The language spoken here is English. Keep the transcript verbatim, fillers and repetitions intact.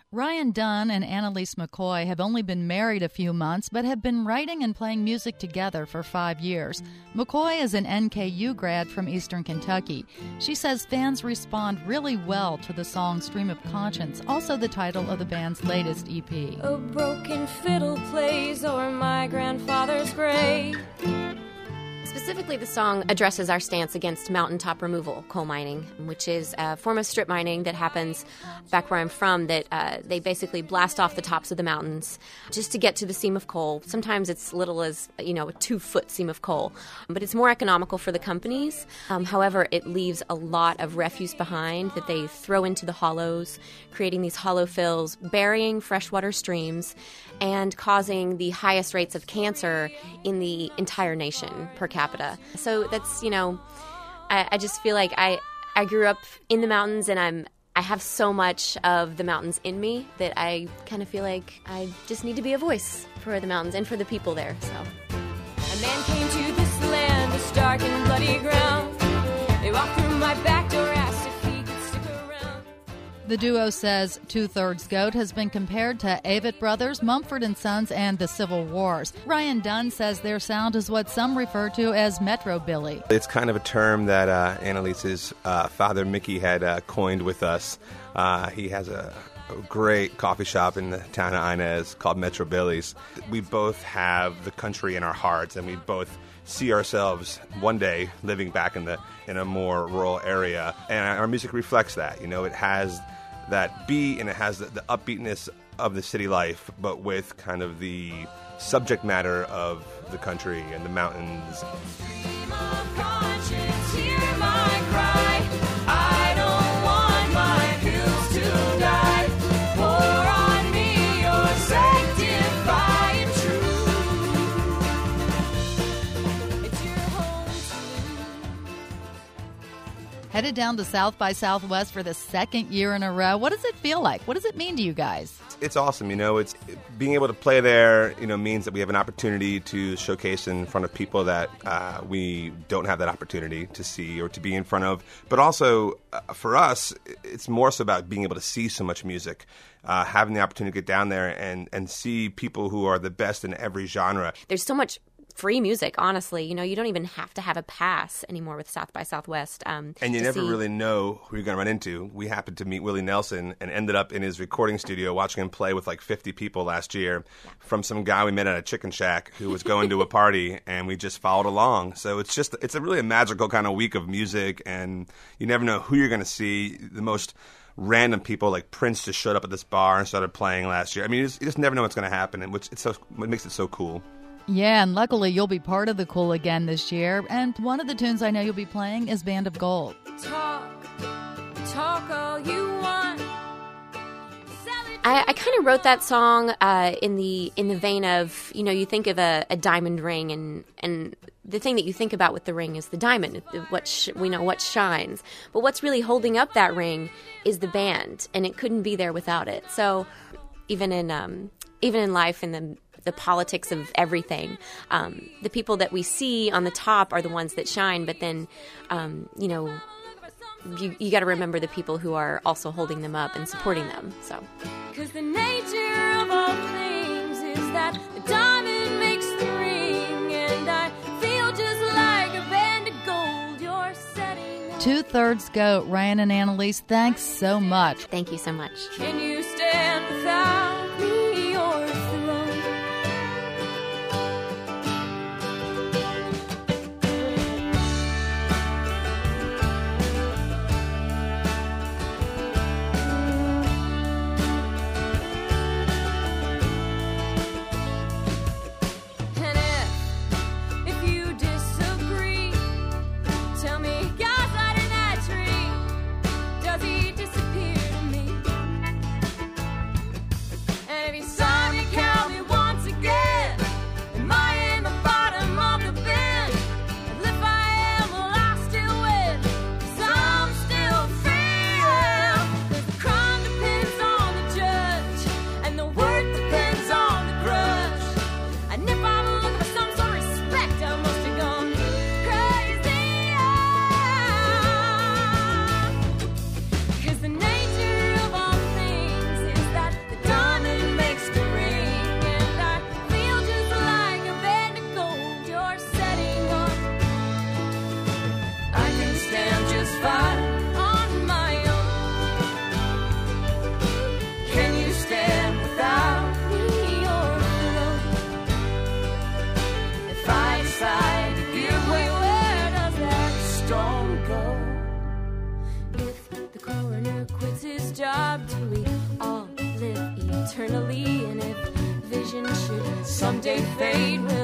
Ryan Dunn and Annalise McCoy have only been married a few months, but have been writing and playing music together for five years. McCoy is an N K U grad from Eastern Kentucky. She says fans respond really well to the song Stream of Conscience, also the title of the band's latest E P. A broken fiddle plays o'er my grandfather's grave. Specifically, the song addresses our stance against mountaintop removal coal mining, which is a form of strip mining that happens back where I'm from, that uh, they basically blast off the tops of the mountains just to get to the seam of coal. Sometimes it's little as, you know, a two-foot seam of coal. But it's more economical for the companies. Um, however, it leaves a lot of refuse behind that they throw into the hollows, creating these hollow fills, burying freshwater streams, and causing the highest rates of cancer in the entire nation per capita. So that's, you know, I, I just feel like I, I grew up in the mountains, and I'm I have so much of the mountains in me that I kind of feel like I just need to be a voice for the mountains and for the people there. So A man came to this land, this dark and bloody ground. They walked through my back door, asked if he could stick around. The duo says Two-Thirds Goat has been compared to Avett Brothers, Mumford and Sons, and the Civil Wars. Ryan Dunn says their sound is what some refer to as Metro-Billy. It's kind of a term that uh, Annalise's uh, father, Mickey, had uh, coined with us. Uh, he has a, a great coffee shop in the town of Inez called Metro Billy's. We both have the country in our hearts, and we both see ourselves one day living back in the in a more rural area. And our music reflects that. You know, it has that beat, and it has the, the upbeatness of the city life, but with kind of the subject matter of the country and the mountains. Stream of conscience, hear my cry. I don't want my hills to die. Pour on me your sanctifying truth. It's your home. Headed down to South by Southwest for the second year in a row. What does it feel like? What does it mean to you guys? It's awesome, you know. It's being able to play there, you know, means that we have an opportunity to showcase in front of people that uh, we don't have that opportunity to see or to be in front of. But also, uh, for us, it's more so about being able to see so much music, uh, having the opportunity to get down there and, and see people who are the best in every genre. there's so much free music, honestly. You know, you don't even have to have a pass anymore with South by Southwest. Um, And you to never see- really know who you're going to run into. We happened to meet Willie Nelson and ended up in his recording studio watching him play with like fifty people last year from some guy we met at a chicken shack who was going to a party, and we just followed along. So it's just, it's a really a magical kind of week of music, and you never know who you're going to see. The most random people, like Prince, just showed up at this bar and started playing last year. I mean, you just, you just never know what's going to happen, and which it's so, what makes it so cool. Yeah, and luckily you'll be part of the Cool again this year. And one of the tunes I know you'll be playing is Band of Gold. Talk, talk all you want. I, I kind of wrote that song uh, in the in the vein of, you know, you think of a, a diamond ring, and and the thing that you think about with the ring is the diamond. What sh- we know what shines, but what's really holding up that ring is the band, and it couldn't be there without it. So even in um, even in life, in the the politics of everything, um, the people that we see on the top are the ones that shine, but then um, you know, you, you got to remember the people who are also holding them up and supporting them. So. Cause the nature of all things is that the diamond makes the ring, and I feel just like a band of gold you're setting up. Two-Thirds Goat, Ryan and Annalise, thanks so much. Thank you so much. Can you stand without me or throne? And if, if you disagree, tell me God's not in that tree. Does he disappear to me? eternally. And if vision should someday fade, we'll